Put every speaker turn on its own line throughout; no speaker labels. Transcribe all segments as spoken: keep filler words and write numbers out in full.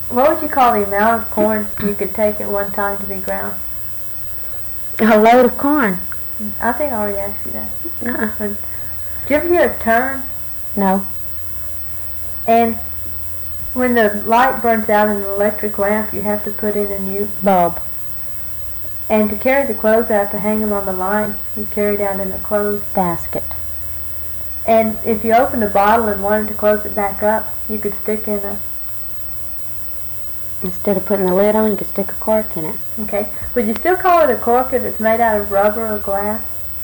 What would you call the amount of corn you could take at one time to be ground?
A load of corn.
I think I already asked you that.
Uh-uh.
Did you ever hear a turn?
No.
And when the light burns out in an electric lamp, you have to put in a new
bulb.
And to carry the clothes out to hang them on the line, you carry it out in a clothes
basket.
And if you opened a bottle and wanted to close it back up, you could stick in a...
Instead of putting the lid on, you could stick a cork in it.
Okay. Would you still call it a cork if it's made out of rubber or glass?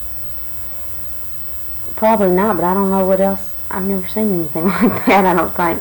Probably not, but I don't know what else. I've never seen anything like that, I don't think.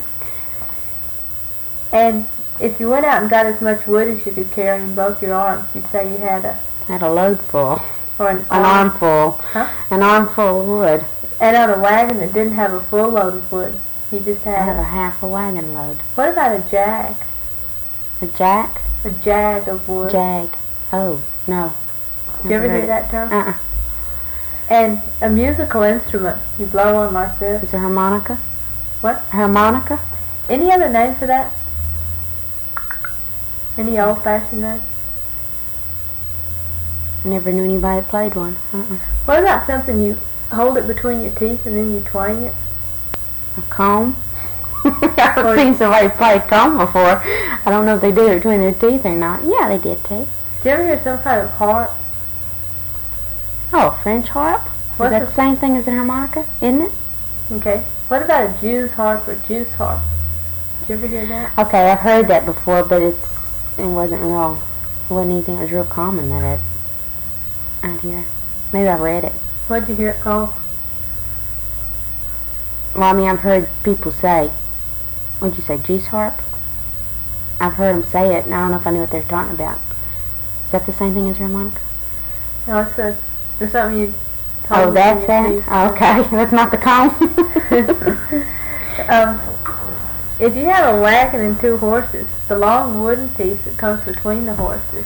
And if you went out and got as much wood as you could carry in both your arms, you'd say you had a...
Had a load full.
Or an,
an
arm.
armful.
Huh?
An armful of wood.
And on a wagon that didn't have a full load of wood, you just had...
I had
a,
a half a wagon load.
What about a jag?
A jack?
A jag of wood.
Jag. Oh, no.
Did you ever hear that term?
Uh-uh.
And a musical instrument you blow on like this.
Is a harmonica?
What?
A harmonica?
Any other name for that? Any old-fashioned name?
I never knew anybody that played one. Uh-uh.
What about something you hold it between your teeth and then you twang it?
A comb? I've seen somebody play a comb before. I don't know if they did it between their teeth or not. Yeah, they did too.
Did you ever hear some kind of harp?
Oh, a French harp?
What's
Is that the same thing as a harmonica, isn't it?
Okay. What about a Jew's harp or juice harp? Did you ever hear that?
Okay, I've heard that before, but it's it wasn't real. It wasn't anything that was real common that I'd, I'd hear. Maybe I read it.
What did you hear it called?
Well, I mean, I've heard people say, what'd you say, juice harp? I've heard them say it, and I don't know if I knew what they were talking about. Is that the same thing as harmonica?
No, it's, a, it's something you...
Oh, that's that? Oh, okay, that's not the comb.
um, if you have a wagon and two horses, the long wooden piece that comes between the horses...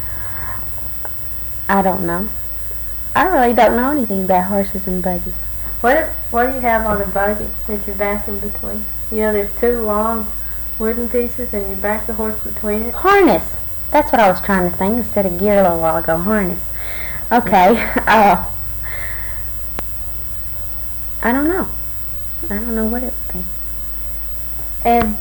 I don't know. I really don't know anything about horses and buggies.
What if, what do you have on a buggy that you back in between? You know, there's two long wooden pieces and you back the horse between it?
Harness. That's what I was trying to think instead of gear a little while ago. Harness. Okay. Uh, I don't know. I don't know what it would be.
And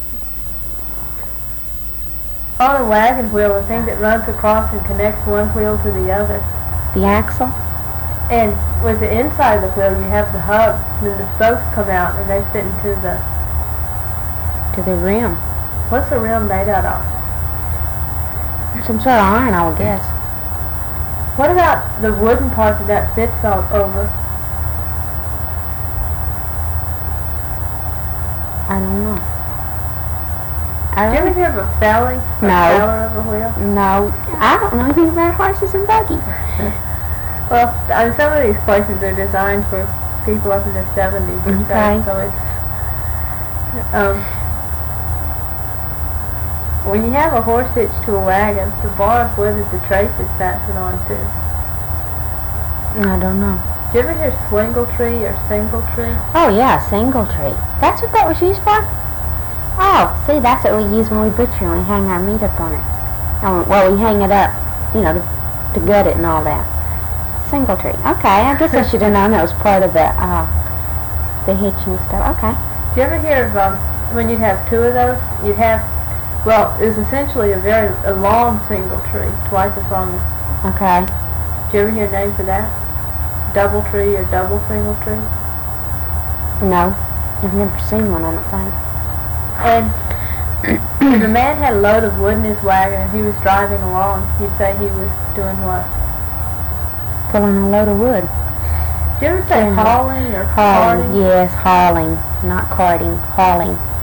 on a wagon wheel, the thing that runs across and connects one wheel to the other.
The axle?
And with the inside of the wheel, you have the hub. Then the spokes come out and they fit into the...
To the rim.
What's the rim made out of?
Some sort of iron, I would guess.
What about the wooden part that that fits all over?
I don't know. I
Did you ever hear of a felling?
No.
A feller of a wheel?
No. I don't know anything about horses and buggies.
Well, I mean, some of these places are designed for people up in their seventies and
Okay.
stuff, so it's... Um, when you have a horse hitched to a wagon, the bar of wood that the trace is fastened on to.
I don't know.
Did you ever hear swingle tree or single tree?
Oh yeah, single tree. That's what that was used for? Oh, see, that's what we use when we butcher and we hang our meat up on it. Um, well, we hang it up, you know, to, to gut it and all that. Single tree. Okay, I guess I should have known that was part of the uh, the hitching stuff. Okay.
Did you ever hear of um, when you'd have two of those? You'd have, well, it was essentially a very a long single tree, twice as long as.
Okay.
Did you ever hear a name for that? Double tree or double single tree?
No, I've never seen one. I don't think.
And if a man had a load of wood in his wagon and he was driving along, you'd say he was doing what?
Pulling a load of wood.
Did you ever say hauling or
Hauling,
carting?
yes, hauling. Not carting, hauling.